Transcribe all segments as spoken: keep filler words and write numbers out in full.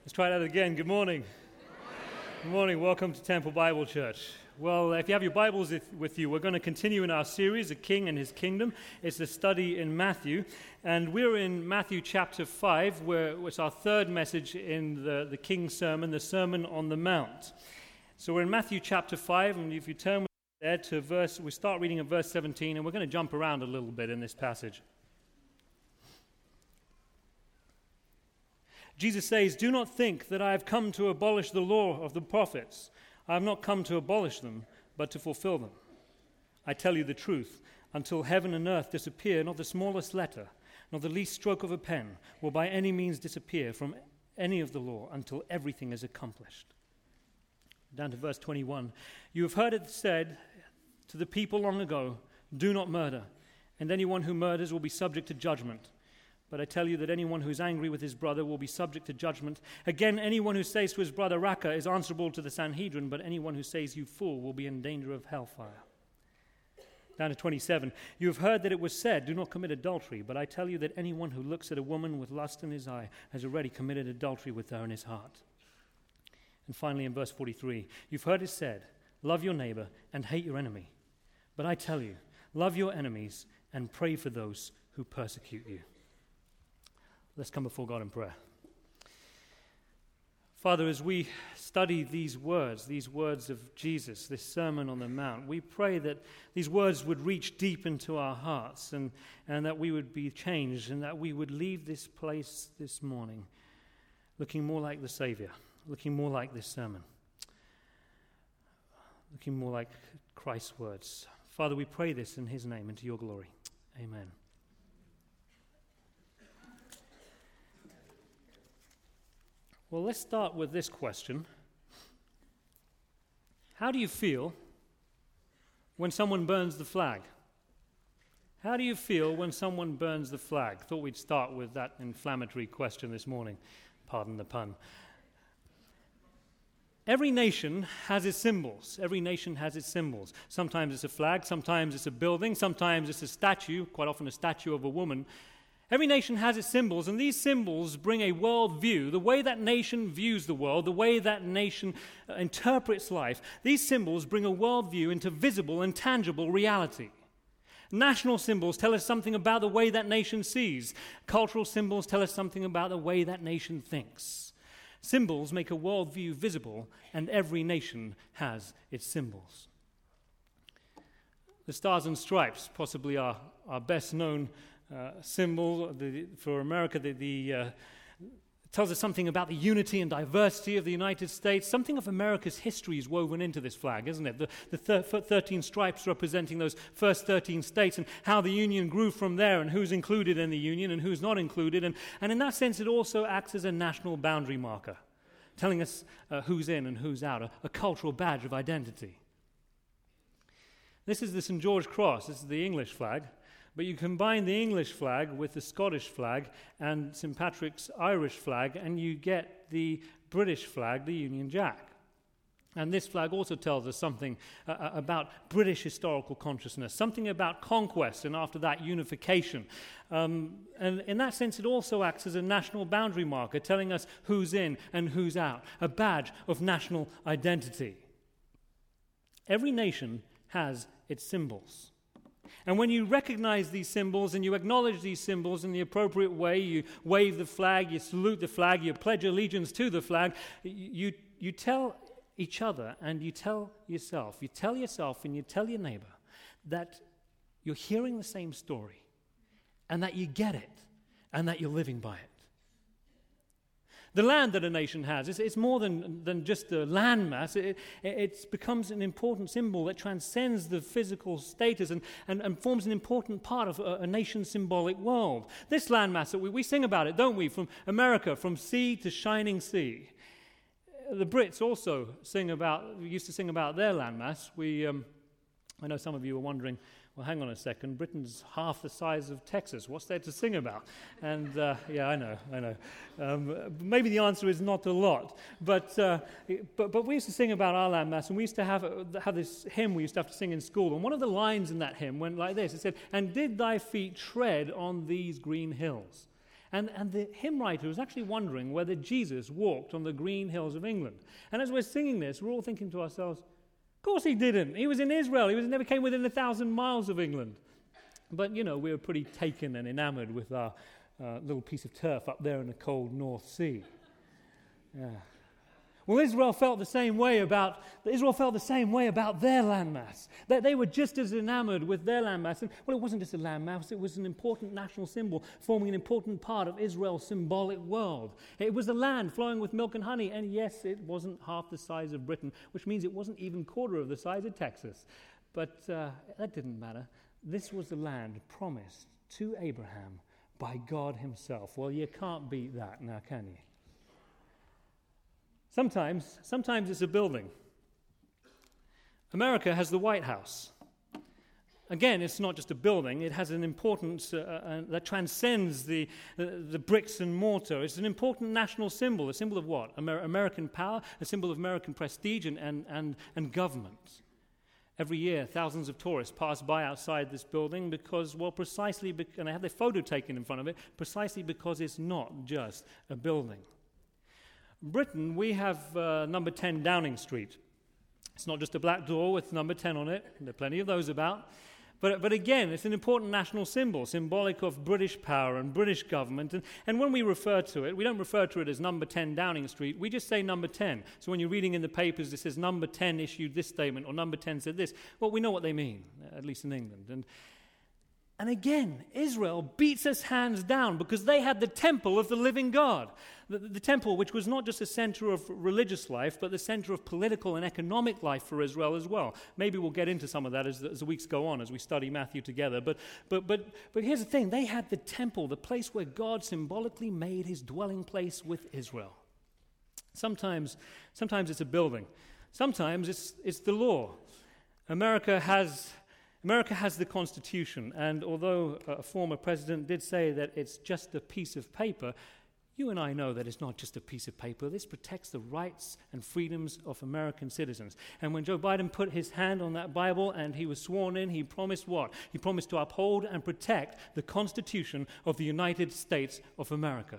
Let's try that again. Good morning. Good morning. Welcome to Temple Bible Church. Well, if you have your Bibles with you, we're going to continue in our series, A King and His Kingdom. It's a study in Matthew, and we're in Matthew chapter five, where it's our third message in the, the King's Sermon, the Sermon on the Mount. So we're in Matthew chapter five, and if you turn there to verse, we start reading at verse seventeen, and we're going to jump around a little bit in this passage. Jesus says, "Do not think that I have come to abolish the law of the prophets. I have not come to abolish them, but to fulfill them. I tell you the truth, until heaven and earth disappear, not the smallest letter, nor the least stroke of a pen will by any means disappear from any of the law until everything is accomplished." Down to verse twenty-one. "You have heard it said to the people long ago, 'Do not murder, and anyone who murders will be subject to judgment.' But I tell you that anyone who is angry with his brother will be subject to judgment. Again, anyone who says to his brother, 'Raca,' is answerable to the Sanhedrin, but anyone who says, 'You fool,' will be in danger of hellfire." Down to twenty-seven. "You have heard that it was said, 'Do not commit adultery,' but I tell you that anyone who looks at a woman with lust in his eye has already committed adultery with her in his heart." And finally in verse forty-three, "You've heard it said, 'Love your neighbor and hate your enemy.' But I tell you, love your enemies and pray for those who persecute you." Let's come before God in prayer. Father, as we study these words, these words of Jesus, this Sermon on the Mount, we pray that these words would reach deep into our hearts and, and that we would be changed and that we would leave this place this morning looking more like the Savior, looking more like this sermon, looking more like Christ's words. Father, we pray this in His name and to your glory. Amen. Well, let's start with this question. How do you feel when someone burns the flag? How do you feel when someone burns the flag? Thought we'd start with that inflammatory question this morning. Pardon the pun. Every nation has its symbols. Every nation has its symbols. Sometimes it's a flag, sometimes it's a building, sometimes it's a statue, quite often a statue of a woman. Every nation has its symbols, and these symbols bring a world view, the way that nation views the world, the way that nation uh, interprets life. These symbols bring a world view into visible and tangible reality. National symbols tell us something about the way that nation sees. Cultural symbols tell us something about the way that nation thinks. Symbols make a world view visible, and every nation has its symbols. The Stars and Stripes, possibly our, our best known Uh, symbol the, for America, the, the uh, tells us something about the unity and diversity of the United States. Something of America's history is woven into this flag, isn't it? The, the thir- thirteen stripes representing those first thirteen states and how the Union grew from there and who's included in the Union and who's not included. And, and in that sense, it also acts as a national boundary marker, telling us uh, who's in and who's out, a, a cultural badge of identity. This is the Saint George Cross. This is the English flag. But you combine the English flag with the Scottish flag and Saint Patrick's Irish flag, and you get the British flag, the Union Jack. And this flag also tells us something uh, about British historical consciousness, something about conquest, and after that, unification. Um, and in that sense, it also acts as a national boundary marker, telling us who's in and who's out, a badge of national identity. Every nation has its symbols. And when you recognize these symbols and you acknowledge these symbols in the appropriate way, you wave the flag, you salute the flag, you pledge allegiance to the flag, you, you tell each other and you tell yourself, you tell yourself and you tell your neighbor that you're hearing the same story and that you get it and that you're living by it. The land that a nation has, it's, it's more than, than just a landmass. It, it, it becomes an important symbol that transcends the physical status and, and, and forms an important part of a, a nation's symbolic world. This landmass, that we, we sing about it, don't we? From America, from sea to shining sea. The Brits also sing about, used to sing about their landmass. We, um, I know some of you are wondering, well, hang on a second, Britain's half the size of Texas. What's there to sing about? And, uh, yeah, I know, I know. Um, maybe the answer is not a lot. But, uh, but but we used to sing about our landmass, and we used to have, have this hymn we used to have to sing in school. And one of the lines in that hymn went like this. It said, "And did thy feet tread on these green hills?" And, and the hymn writer was actually wondering whether Jesus walked on the green hills of England. And as we're singing this, we're all thinking to ourselves, of course he didn't. He was in Israel. He was, never came within a thousand miles of England. But, you know, we were pretty taken and enamored with our uh, little piece of turf up there in the cold North Sea. Yeah. Well, Israel felt the same way about Israel felt the same way about their landmass. That they were just as enamored with their landmass. And, well, it wasn't just a landmass, it was an important national symbol, forming an important part of Israel's symbolic world. It was a land flowing with milk and honey, and yes, it wasn't half the size of Britain, which means it wasn't even a quarter of the size of Texas. But uh, that didn't matter. This was the land promised to Abraham by God himself. Well, you can't beat that now, can you? Sometimes, sometimes it's a building. America has the White House. Again, it's not just a building. It has an importance uh, uh, that transcends the, uh, the bricks and mortar. It's an important national symbol. A symbol of what? Amer- American power, a symbol of American prestige and, and, and, and government. Every year, thousands of tourists pass by outside this building because, well, precisely, be- and they have their photo taken in front of it, precisely because it's not just a building. Britain, we have uh, number ten Downing Street. It's not just a black door with number ten on it. There are plenty of those about. But, but again, it's an important national symbol, symbolic of British power and British government. And, and when we refer to it, we don't refer to it as number ten Downing Street. We just say number ten. So when you're reading in the papers, it says number ten issued this statement or number ten said this. Well, we know what they mean, at least in England. And And again, Israel beats us hands down because they had the temple of the living God. The, the temple which was not just a center of religious life, but the center of political and economic life for Israel as well. Maybe we'll get into some of that as the, as the weeks go on, as we study Matthew together. But, but, but, but here's the thing. They had the temple, the place where God symbolically made his dwelling place with Israel. Sometimes, sometimes it's a building. Sometimes it's, it's the law. America has... America has the Constitution, and although a former president did say that it's just a piece of paper, you and I know that it's not just a piece of paper. This protects the rights and freedoms of American citizens. And when Joe Biden put his hand on that Bible and he was sworn in, he promised what? He promised to uphold and protect the Constitution of the United States of America.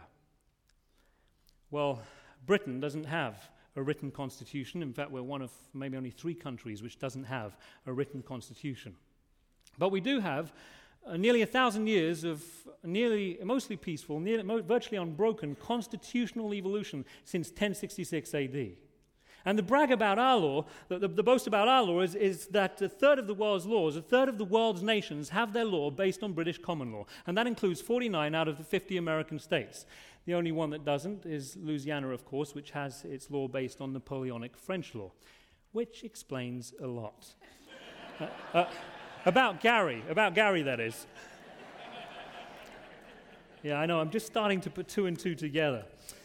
Well, Britain doesn't have a written constitution. In fact, we're one of maybe only three countries which doesn't have a written constitution. But we do have uh, nearly a thousand years of nearly, mostly peaceful, nearly, mo- virtually unbroken constitutional evolution since ten sixty-six A D. And the brag about our law, the, the, the boast about our law is, is that a third of the world's laws, a third of the world's nations have their law based on British common law. And that includes forty-nine out of the fifty American states. The only one that doesn't is Louisiana, of course, which has its law based on Napoleonic French law, which explains a lot. uh, uh, About Gary, about Gary, that is. Yeah, I know, I'm just starting to put two and two together.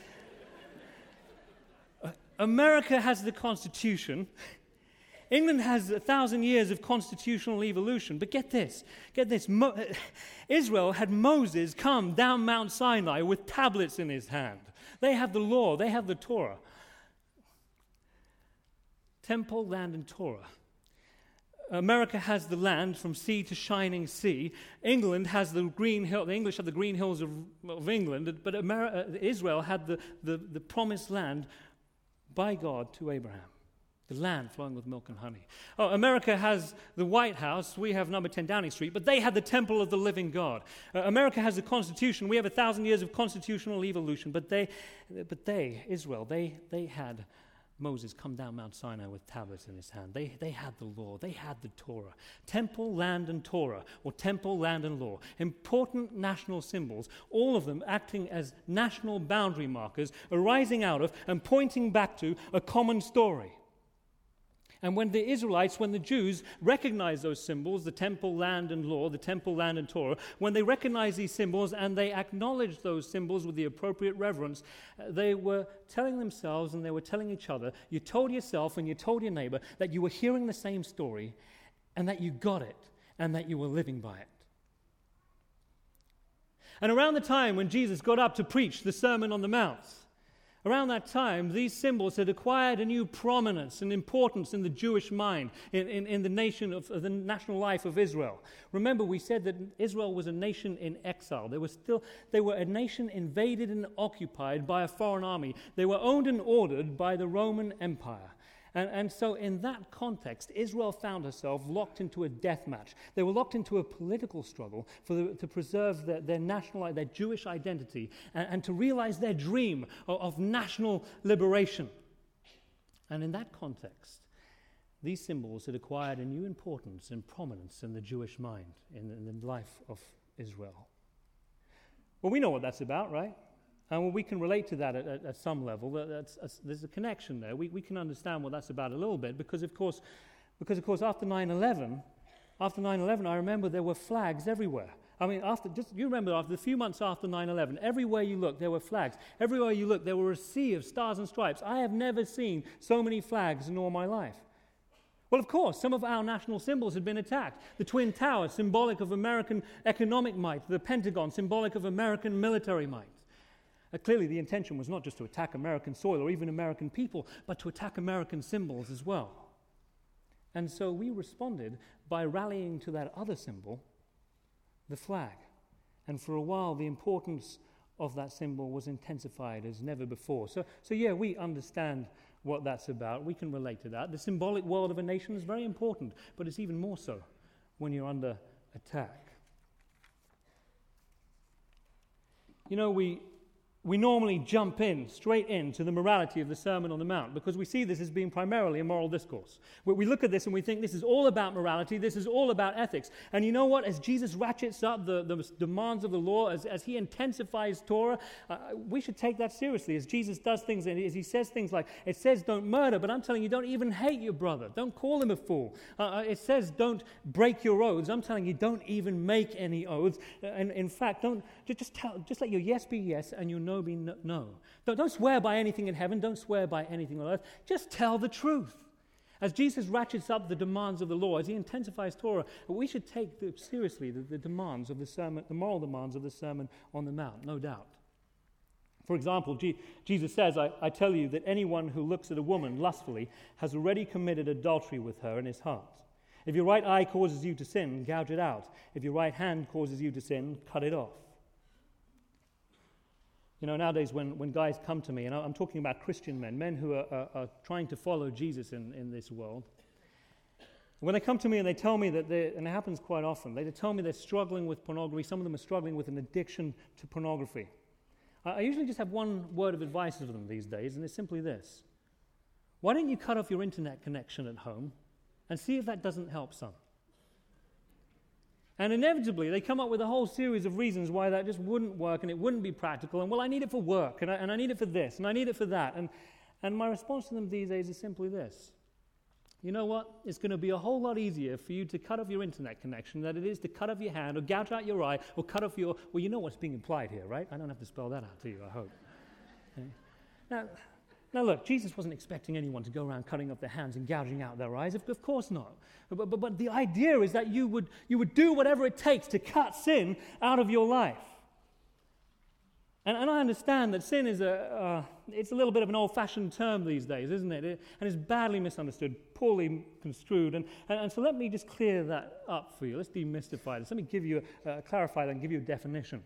Uh, America has the Constitution. England has a thousand years of constitutional evolution. But get this, get this. Mo- Israel had Moses come down Mount Sinai with tablets in his hand. They have the law, they have the Torah. Temple, land, and Torah. America has the land from sea to shining sea. England has the green hill. The English have the green hills of, of England, but America, Israel had the, the, the promised land by God to Abraham. The land flowing with milk and honey. Oh, America has the White House. We have number ten Downing Street, but they had the temple of the living God. Uh, America has the Constitution. We have a thousand years of constitutional evolution, but they, but they, Israel, they, they had Moses come down Mount Sinai with tablets in his hand. They, they had the law. They had the Torah. Temple, land, and Torah, or temple, land, and law. Important national symbols, all of them acting as national boundary markers, arising out of and pointing back to a common story. And when the Israelites, when the Jews recognize those symbols, the temple, land, and law, the temple, land, and Torah, when they recognize these symbols and they acknowledge those symbols with the appropriate reverence, they were telling themselves and they were telling each other, you told yourself and you told your neighbor that you were hearing the same story and that you got it and that you were living by it. And around the time when Jesus got up to preach the Sermon on the Mount, Around that time, these symbols had acquired a new prominence and importance in the Jewish mind, in, in, in the nation of, of the national life of Israel. Remember, we said that Israel was a nation in exile. They were still, they were a nation invaded and occupied by a foreign army. They were owned and ordered by the Roman Empire. And, and so in that context, Israel found herself locked into a death match. They were locked into a political struggle for the, to preserve their, their national, their Jewish identity and, and to realize their dream of, of national liberation. And in that context, these symbols had acquired a new importance and prominence in the Jewish mind, in, in the life of Israel. Well, we know what that's about, right? And well, we can relate to that at, at, at some level. That's, that's, there's a connection there. We, we can understand what that's about a little bit because, of course, because of course, after nine eleven, after nine eleven, I remember there were flags everywhere. I mean, after just you remember after a few months after nine eleven, everywhere you look, there were flags. Everywhere you look, there were a sea of stars and stripes. I have never seen so many flags in all my life. Well, of course, some of our national symbols had been attacked. The Twin Towers, symbolic of American economic might. The Pentagon, symbolic of American military might. Uh, clearly, the intention was not just to attack American soil or even American people, but to attack American symbols as well. And so we responded by rallying to that other symbol, the flag. And for a while, the importance of that symbol was intensified as never before. So, so yeah, we understand what that's about. We can relate to that. The symbolic world of a nation is very important, but it's even more so when you're under attack. You know, we... We normally jump in, straight into the morality of the Sermon on the Mount because we see this as being primarily a moral discourse. We look at this and we think this is all about morality, this is all about ethics. And you know what? As Jesus ratchets up the, the demands of the law, as, as he intensifies Torah, uh, we should take that seriously. As Jesus does things, and as he says things like, it says don't murder, but I'm telling you, don't even hate your brother. Don't call him a fool. Uh, it says don't break your oaths. I'm telling you, don't even make any oaths. And in fact, don't just, tell, just let your yes be yes and your no be no. no. Don't, don't swear by anything in heaven. Don't swear by anything on earth. Just tell the truth. As Jesus ratchets up the demands of the law, as he intensifies Torah, we should take the, seriously the, the demands of the sermon, the moral demands of the Sermon on the Mount, no doubt. For example, G- Jesus says, I, I tell you that anyone who looks at a woman lustfully has already committed adultery with her in his heart. If your right eye causes you to sin, gouge it out. If your right hand causes you to sin, cut it off. You know, nowadays when, when guys come to me, and I'm talking about Christian men, men who are, are, are trying to follow Jesus in, in this world, when they come to me and they tell me that they, and it happens quite often, they tell me they're struggling with pornography, some of them are struggling with an addiction to pornography. I, I usually just have one word of advice for them these days, and it's simply this. Why don't you cut off your internet connection at home and see if that doesn't help some? And inevitably, they come up with a whole series of reasons why that just wouldn't work and it wouldn't be practical. And, well, I need it for work, and I, and I need it for this, and I need it for that. And, and my response to them these days is simply this. You know what? It's going to be a whole lot easier for you to cut off your internet connection than it is to cut off your hand or gouge out your eye or cut off your... Well, you know what's being implied here, right? I don't have to spell that out to you, I hope. Okay. Now... Now look, Jesus wasn't expecting anyone to go around cutting off their hands and gouging out their eyes. Of, of course not. But, but, but the idea is that you would, you would do whatever it takes to cut sin out of your life. And, and I understand that sin is a, uh, it's a little bit of an old-fashioned term these days, isn't it? it and it's badly misunderstood, poorly construed. And, and, and so let me just clear that up for you. Let's demystify this. Let me give you, a, uh, clarify that and give you a definition.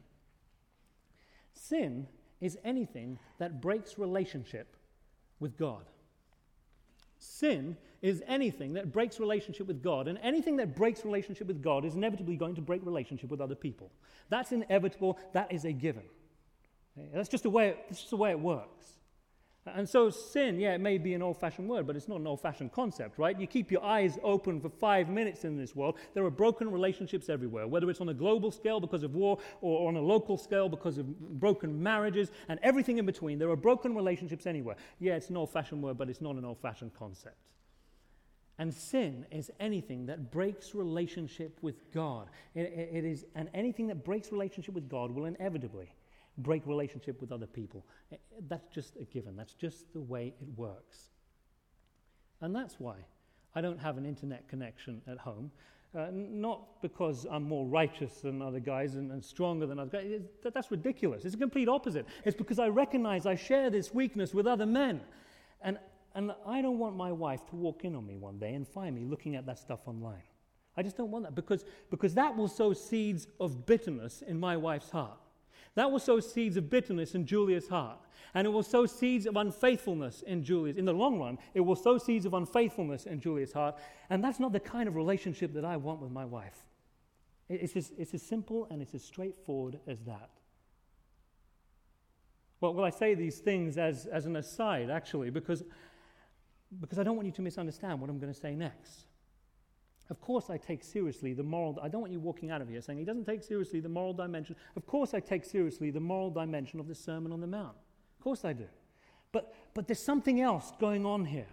Sin is anything that breaks relationship with God. Sin is anything that breaks relationship with God, and anything that breaks relationship with God is inevitably going to break relationship with other people. That's inevitable. That is a given. Okay? That's just the way it, that's just the way it works. And so sin, yeah, it may be an old-fashioned word, but it's not an old-fashioned concept, right? You keep your eyes open for five minutes in this world, there are broken relationships everywhere, whether it's on a global scale because of war or on a local scale because of broken marriages and everything in between. There are broken relationships anywhere. Yeah, it's an old-fashioned word, but it's not an old-fashioned concept. And sin is anything that breaks relationship with God. It, it, it is, and anything that breaks relationship with God will inevitably break relationship with other people. That's just a given. That's just the way it works. And that's why I don't have an internet connection at home. Uh, not because I'm more righteous than other guys and, and stronger than other guys. It, that, that's ridiculous. It's the complete opposite. It's because I recognize I share this weakness with other men. And, and I don't want my wife to walk in on me one day and find me looking at that stuff online. I just don't want that because, because that will sow seeds of bitterness in my wife's heart. That will sow seeds of bitterness in Julia's heart. And it will sow seeds of unfaithfulness in Julia's. In the long run, it will sow seeds of unfaithfulness in Julia's heart. And that's not the kind of relationship that I want with my wife. It's as, it's as simple and it's as straightforward as that. Well, well I say these things as, as an aside, actually, because, because I don't want you to misunderstand what I'm going to say next. Of course I take seriously the moral... I don't want you walking out of here saying he doesn't take seriously the moral dimension. Of course I take seriously the moral dimension of the Sermon on the Mount. Of course I do. But, but there's something else going on here.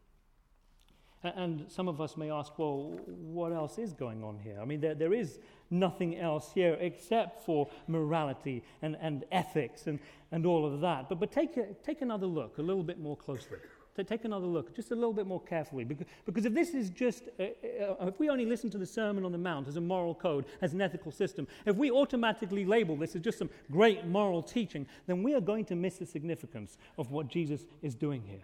And some of us may ask, well, what else is going on here? I mean, there, there is nothing else here except for morality and, and ethics and, and all of that. But, but take, a, take another look a little bit more closely. Take another look, just a little bit more carefully. Because, because if this is just, uh, uh, if we only listen to the Sermon on the Mount as a moral code, as an ethical system, if we automatically label this as just some great moral teaching, then we are going to miss the significance of what Jesus is doing here.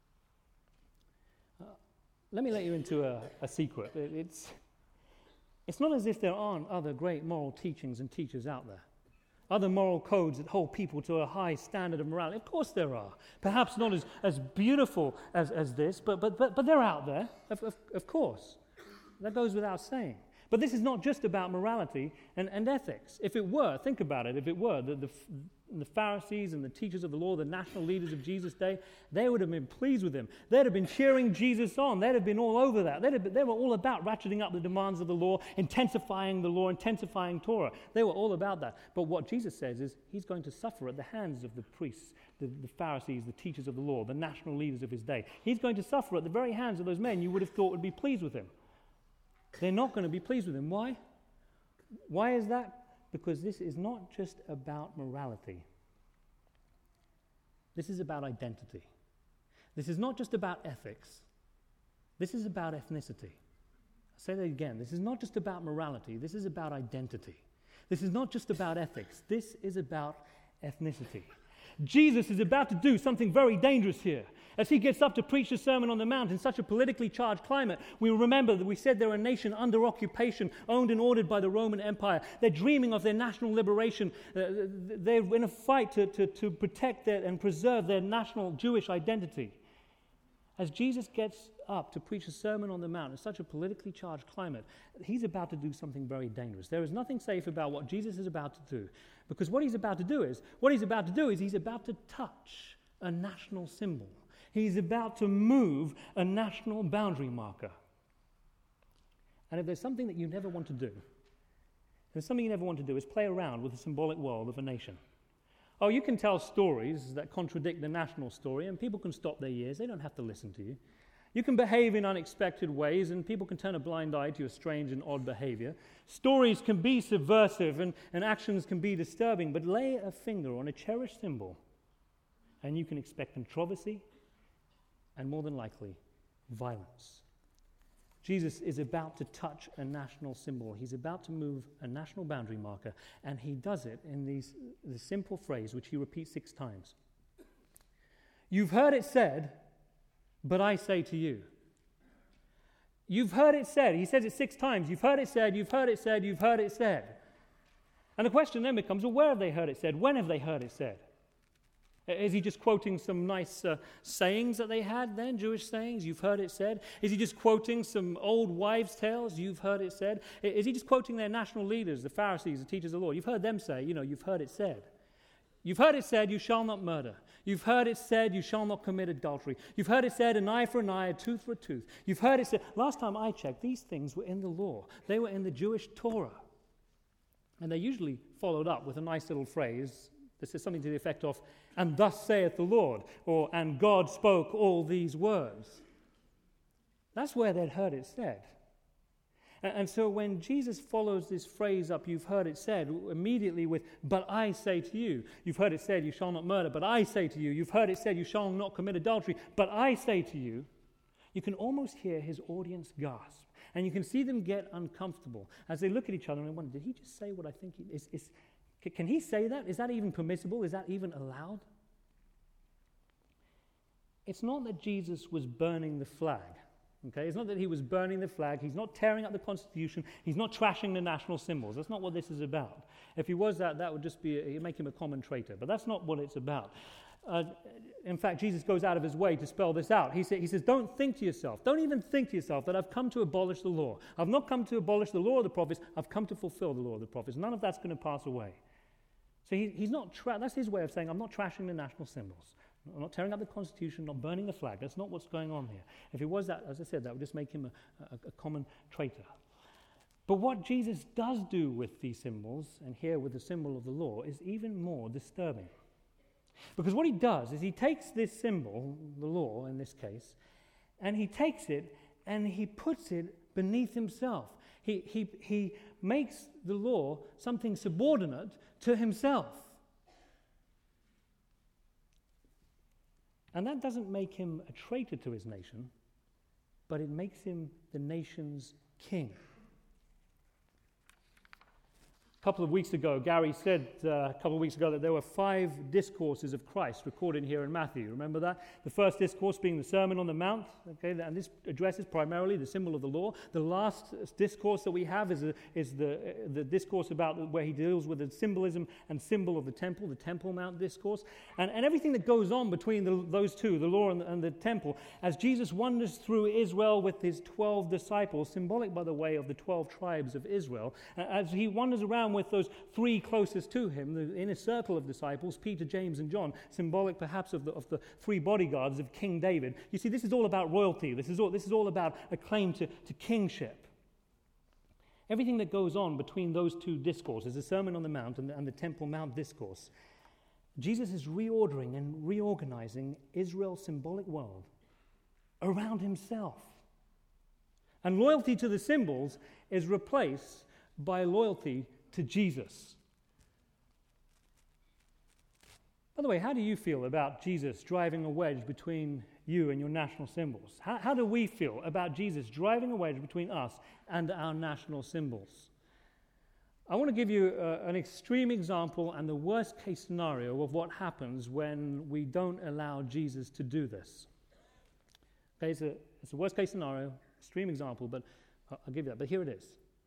Uh, let me let you into a, a secret. It, it's, it's not as if there aren't other great moral teachings and teachers out there. Other moral codes that hold people to a high standard of morality. Of course there are. Perhaps not as, as beautiful as, as this, but, but, but, but they're out there, of, of, of course. That goes without saying. But this is not just about morality and, and ethics. If it were, think about it, if it were, the, the, the Pharisees and the teachers of the law, the national leaders of Jesus' day, they would have been pleased with him. They'd have been cheering Jesus on. They'd have been all over that. They'd have been, they were all about ratcheting up the demands of the law, intensifying the law, intensifying Torah. They were all about that. But what Jesus says is he's going to suffer at the hands of the priests, the, the Pharisees, the teachers of the law, the national leaders of his day. He's going to suffer at the very hands of those men you would have thought would be pleased with him. They're not going to be pleased with him. Why? Why is that? Because this is not just about morality. This is about identity. This is not just about ethics. This is about ethnicity. I'll say that again. This is not just about morality. This is about identity. This is not just about ethics. This is about ethnicity. Jesus is about to do something very dangerous here. As he gets up to preach the Sermon on the Mount in such a politically charged climate, we remember that we said they're a nation under occupation, owned and ordered by the Roman Empire. They're dreaming of their national liberation. Uh, they're in a fight to, to, to protect their, and preserve their national Jewish identity. As Jesus gets up to preach the Sermon on the Mount in such a politically charged climate, he's about to do something very dangerous. There is nothing safe about what Jesus is about to do, because what he's about to do is, what he's about to do is he's about to touch a national symbol. He's about to move a national boundary marker. And if there's something that you never want to do, there's something you never want to do is play around with the symbolic world of a nation. Oh, you can tell stories that contradict the national story, and people can stop their ears. They don't have to listen to you. You can behave in unexpected ways, and people can turn a blind eye to your strange and odd behavior. Stories can be subversive, and, and actions can be disturbing, but lay a finger on a cherished symbol, and you can expect controversy, and more than likely, violence. Jesus is about to touch a national symbol. He's about to move a national boundary marker, and he does it in these, the simple phrase, which he repeats six times. You've heard it said, but I say to you. You've heard it said. He says it six times. You've heard it said, you've heard it said, you've heard it said. And the question then becomes, well, where have they heard it said? When have they heard it said? Is he just quoting some nice uh, sayings that they had then, Jewish sayings? You've heard it said. Is he just quoting some old wives' tales? You've heard it said. Is he just quoting their national leaders, the Pharisees, the teachers of the law? You've heard them say, you know, you've heard it said. You've heard it said, you shall not murder. You've heard it said, you shall not commit adultery. You've heard it said, an eye for an eye, a tooth for a tooth. You've heard it said. Last time I checked, these things were in the law. They were in the Jewish Torah. And they're usually followed up with a nice little phrase that says something to the effect of, and thus saith the Lord, or, and God spoke all these words. That's where they'd heard it said. And, and so when Jesus follows this phrase up, you've heard it said, immediately with, but I say to you, you've heard it said, you shall not murder, but I say to you, you've heard it said, you shall not commit adultery, but I say to you, You can almost hear his audience gasp. And you can see them get uncomfortable as they look at each other and wonder, did he just say what I think he is? is can he say that? Is that even permissible? Is that even allowed? It's not that Jesus was burning the flag. Okay? It's not that he was burning the flag. He's not tearing up the Constitution. He's not trashing the national symbols. That's not what this is about. If he was that, that would just be, a, make him a common traitor. But that's not what it's about. Uh, in fact, Jesus goes out of his way to spell this out. He, say, he says, don't think to yourself, don't even think to yourself that I've come to abolish the law. I've not come to abolish the law of the prophets. I've come to fulfill the law of the prophets. None of that's going to pass away. So he, he's not, tra- that's his way of saying, I'm not trashing the national symbols. I'm not tearing up the Constitution, not burning the flag. That's not what's going on here. If it was that, as I said, that would just make him a, a, a common traitor. But what Jesus does do with these symbols, and here with the symbol of the law, is even more disturbing. Because what he does is he takes this symbol, the law in this case, and he takes it and he puts it beneath himself. He, he, he makes the law something subordinate to himself. And that doesn't make him a traitor to his nation, but it makes him the nation's king. A couple of weeks ago, Gary said uh, a couple of weeks ago that there were five discourses of Christ recorded here in Matthew. Remember that? The first discourse being the Sermon on the Mount, okay, and this addresses primarily the symbol of the law. The last discourse that we have is, a, is the, uh, the discourse about where he deals with the symbolism and symbol of the temple, the Temple Mount discourse, and, and everything that goes on between the, those two, the law and the, and the temple, as Jesus wanders through Israel with his twelve disciples, symbolic, by the way, of the twelve tribes of Israel, uh, as he wanders around with those three closest to him, the inner circle of disciples, Peter, James, and John, symbolic perhaps of the, of the three bodyguards of King David. You see, this is all about royalty. This is all, this is all about a claim to, to kingship. Everything that goes on between those two discourses, the Sermon on the Mount and the, and the Temple Mount discourse, Jesus is reordering and reorganizing Israel's symbolic world around himself. And loyalty to the symbols is replaced by loyalty to Jesus. By the way, how do you feel about Jesus driving a wedge between you and your national symbols? How, how do we feel about Jesus driving a wedge between us and our national symbols? I want to give you uh, an extreme example and the worst case scenario of what happens when we don't allow Jesus to do this. Okay, it's a, it's a worst case scenario, extreme example, but I'll give you that. But here it is.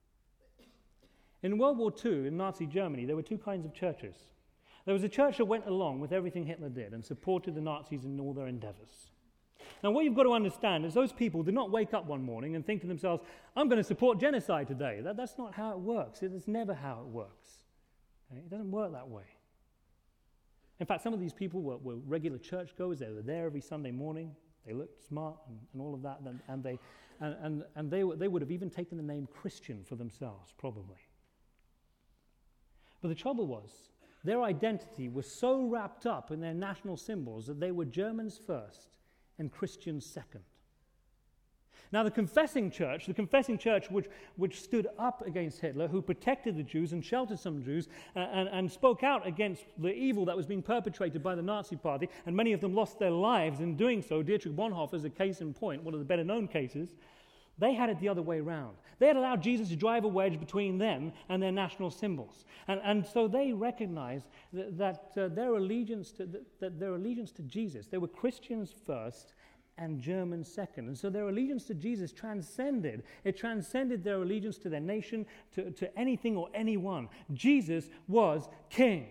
In World War Two, in Nazi Germany, there were two kinds of churches. There was a church that went along with everything Hitler did and supported the Nazis in all their endeavors. Now, what you've got to understand is those people did not wake up one morning and think to themselves, I'm going to support genocide today. That, that's not how it works. It's never how it works. Okay? It doesn't work that way. In fact, some of these people were, were regular churchgoers. They were there every Sunday morning. They looked smart and, and all of that. And, and, they, and, and, and they, were, they would have even taken the name Christian for themselves, probably. But the trouble was, their identity was so wrapped up in their national symbols that they were Germans first and Christians second. Now, the confessing church, the confessing church which, which stood up against Hitler, who protected the Jews and sheltered some Jews, uh, and, and spoke out against the evil that was being perpetrated by the Nazi Party, and many of them lost their lives in doing so. Dietrich Bonhoeffer is a case in point, one of the better-known cases. They had it the other way around. They had allowed Jesus to drive a wedge between them and their national symbols. And, and so they recognized that, that uh, their allegiance to that, that their allegiance to Jesus, they were Christians first and Germans second. And so their allegiance to Jesus transcended. It transcended their allegiance to their nation, to, to anything or anyone. Jesus was king.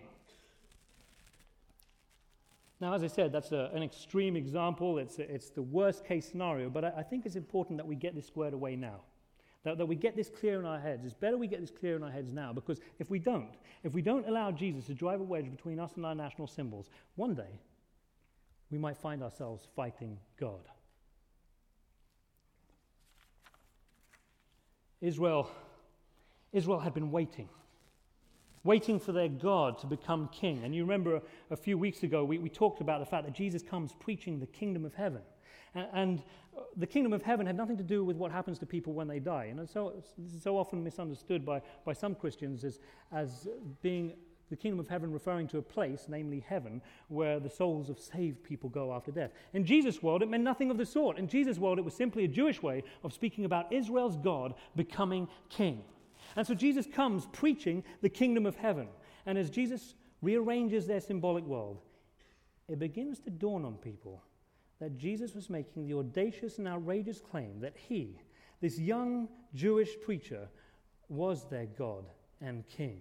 Now, as I said, that's a, an extreme example. It's, a, it's the worst case scenario, but I, I think it's important that we get this squared away now, that, that we get this clear in our heads. It's better we get this clear in our heads now, because if we don't, if we don't allow Jesus to drive a wedge between us and our national symbols, one day we might find ourselves fighting God. Israel, Israel had been waiting. waiting for their God to become king. And you remember a, a few weeks ago, we, we talked about the fact that Jesus comes preaching the kingdom of heaven. And, and the kingdom of heaven had nothing to do with what happens to people when they die. And so, this is so often misunderstood by, by some Christians as, as being the kingdom of heaven referring to a place, namely heaven, where the souls of saved people go after death. In Jesus' world, it meant nothing of the sort. In Jesus' world, it was simply a Jewish way of speaking about Israel's God becoming king. And so Jesus comes preaching the kingdom of heaven. And as Jesus rearranges their symbolic world, it begins to dawn on people that Jesus was making the audacious and outrageous claim that he, this young Jewish preacher, was their God and king.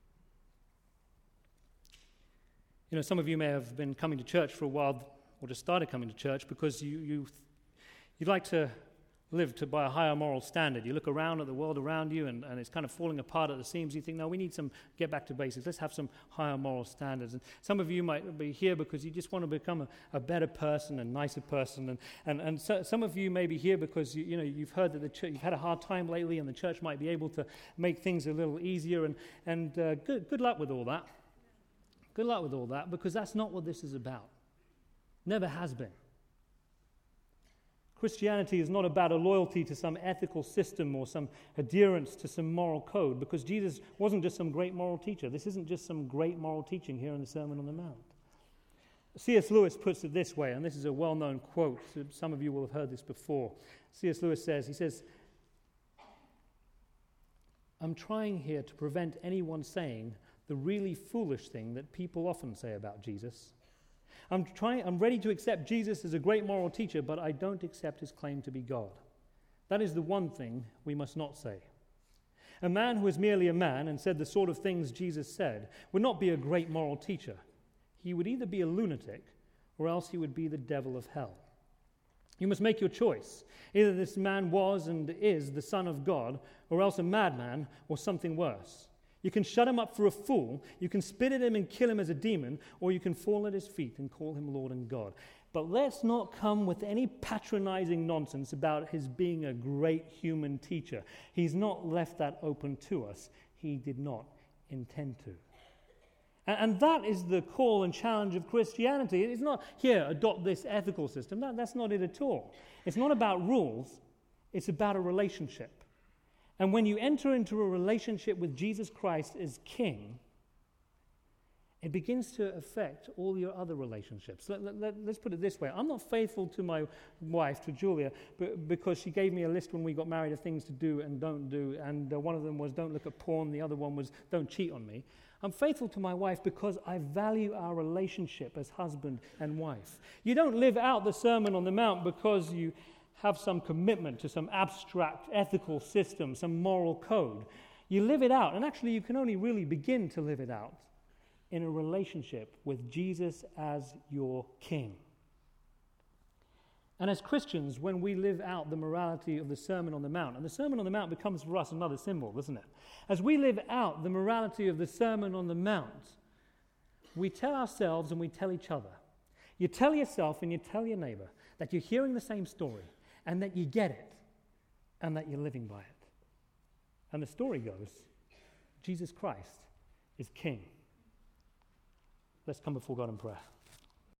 You know, some of you may have been coming to church for a while, or just started coming to church because you, you, you'd like to live to by a higher moral standard. You look around at the world around you and, and it's kind of falling apart at the seams. You think, no, we need some, get back to basics. Let's have some higher moral standards. And some of you might be here because you just want to become a, a better person, a nicer person. And, and, and so, some of you may be here because you, you know, you've heard that the church, you've had a hard time lately and the church might be able to make things a little easier. And, and uh, good, good luck with all that. Good luck with all that, because that's not what this is about. Never has been. Christianity is not about a loyalty to some ethical system or some adherence to some moral code, because Jesus wasn't just some great moral teacher. This isn't just some great moral teaching here in the Sermon on the Mount. C S Lewis puts it this way, and this is a well-known quote. Some of you will have heard this before. C S Lewis says, he says, "I'm trying here to prevent anyone saying the really foolish thing that people often say about Jesus. I'm trying, I'm ready to accept Jesus as a great moral teacher, but I don't accept his claim to be God. That is the one thing we must not say. A man who is merely a man and said the sort of things Jesus said would not be a great moral teacher. He would either be a lunatic or else he would be the devil of hell. You must make your choice. Either this man was and is the Son of God, or else a madman or something worse. You can shut him up for a fool, you can spit at him and kill him as a demon, or you can fall at his feet and call him Lord and God. But let's not come with any patronizing nonsense about his being a great human teacher. He's not left that open to us. He did not intend to." And, and that is the call and challenge of Christianity. It's not, here, adopt this ethical system. That, that's not it at all. It's not about rules. It's about a relationship. And when you enter into a relationship with Jesus Christ as King, it begins to affect all your other relationships. Let, let, let, let's put it this way. I'm not faithful to my wife, to Julia, but because she gave me a list when we got married of things to do and don't do, and uh, one of them was don't look at porn, the other one was don't cheat on me. I'm faithful to my wife because I value our relationship as husband and wife. You don't live out the Sermon on the Mount because you have some commitment to some abstract ethical system, some moral code. You live it out, and actually you can only really begin to live it out in a relationship with Jesus as your King. And as Christians, when we live out the morality of the Sermon on the Mount, and the Sermon on the Mount becomes for us another symbol, doesn't it? As we live out the morality of the Sermon on the Mount, we tell ourselves and we tell each other. You tell yourself and you tell your neighbor that you're hearing the same story, and that you get it, and that you're living by it. And the story goes, Jesus Christ is King. Let's come before God in prayer.